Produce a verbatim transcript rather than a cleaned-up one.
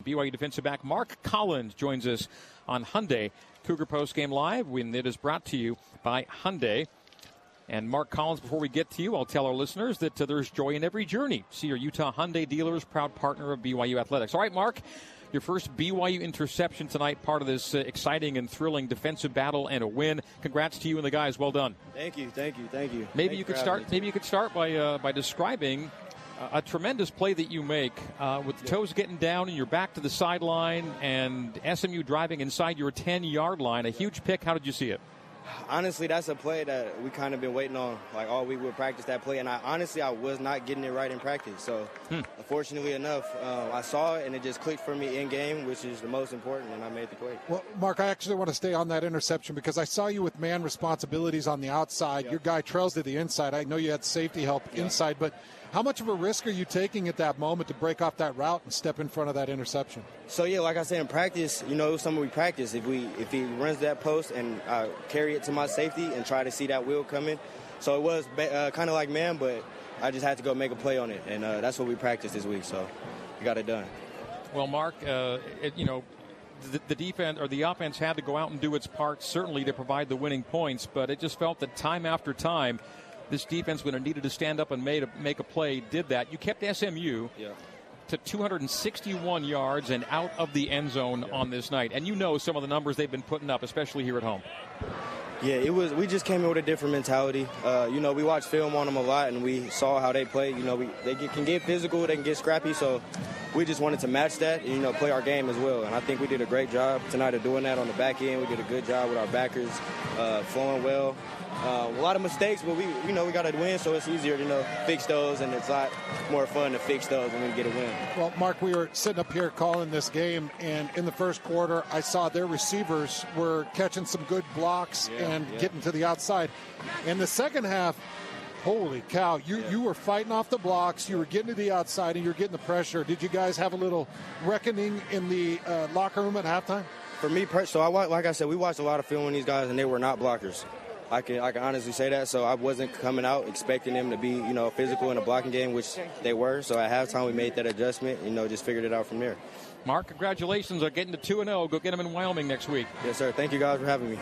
B Y U defensive back Mark Collins joins us on Hyundai Cougar Post Game Live. When it is brought to you by Hyundai. And Mark Collins, before we get to you, I'll tell our listeners that uh, there's joy in every journey. See your Utah Hyundai dealers, proud partner of B Y U Athletics. All right, Mark, your first B Y U interception tonight, part of this uh, exciting and thrilling defensive battle and a win. Congrats to you and the guys. Well done. Thank you, thank you, thank you. Maybe Thank you could for start. having me. Maybe you could start by uh, by describing uh, a tremendous play that you make uh, with the Yeah. toes getting down and you're back to the sideline and S M U driving inside your ten-yard line. A huge pick. How did you see it? Honestly, that's a play that we kind of been waiting on. Like all week, we'll practice that play, and I honestly I was not getting it right in practice. So, Hmm. unfortunately enough, um, I saw it and it just clicked for me in game, which is the most important, and I made the play. Well, Mark, I actually want to stay on that interception because I saw you with man responsibilities on the outside. Yeah. Your guy trails to the inside. I know you had safety help Yeah. inside, but how much of a risk are you taking at that moment to break off that route and step in front of that interception? So yeah, like I said in practice, you know, it was something we practice. If we if he runs that post and I carry it to my safety and try to see that wheel coming, so it was uh, kind of like man, but I just had to go make a play on it, and uh, that's what we practiced this week. So we got it done. Well, Mark, uh, it, you know, the, the defense or the offense had to go out and do its part, certainly to provide the winning points, but it just felt that time after time, this defense, when it needed to stand up and made a, make a play, did that. You kept S M U Yeah. to two hundred sixty-one yards and out of the end zone Yeah. on this night. And you know some of the numbers they've been putting up, especially here at home. Yeah, it was. We just came in with a different mentality. Uh, you know, we watched film on them a lot, and we saw how they play. You know, we they get, can get physical, they can get scrappy. So we just wanted to match that, and you know, play our game as well. And I think we did a great job tonight of doing that on the back end. We did a good job with our backers, uh, flowing well. Uh, a lot of mistakes, but we, you know, we got to win, so it's easier to, you know, fix those, and it's a lot more fun to fix those when we get a win. Well, Mark, we were sitting up here calling this game, and in the first quarter, I saw their receivers were catching some good blocks Yeah, and yeah. getting to the outside. In the second half, holy cow, you, Yeah. you were fighting off the blocks, you were getting to the outside, and you were getting the pressure. Did you guys have a little reckoning in the uh, locker room at halftime? For me, per- so I wa- like I said, we watched a lot of film on these guys, and they were not blockers. I can I can honestly say that. So I wasn't coming out expecting them to be, you know, physical in a blocking game, which they were. So at halftime, we made that adjustment. You know, just figured it out from there. Mark, congratulations on getting to two and oh. Go get them in Wyoming next week. Yes, sir. Thank you guys for having me.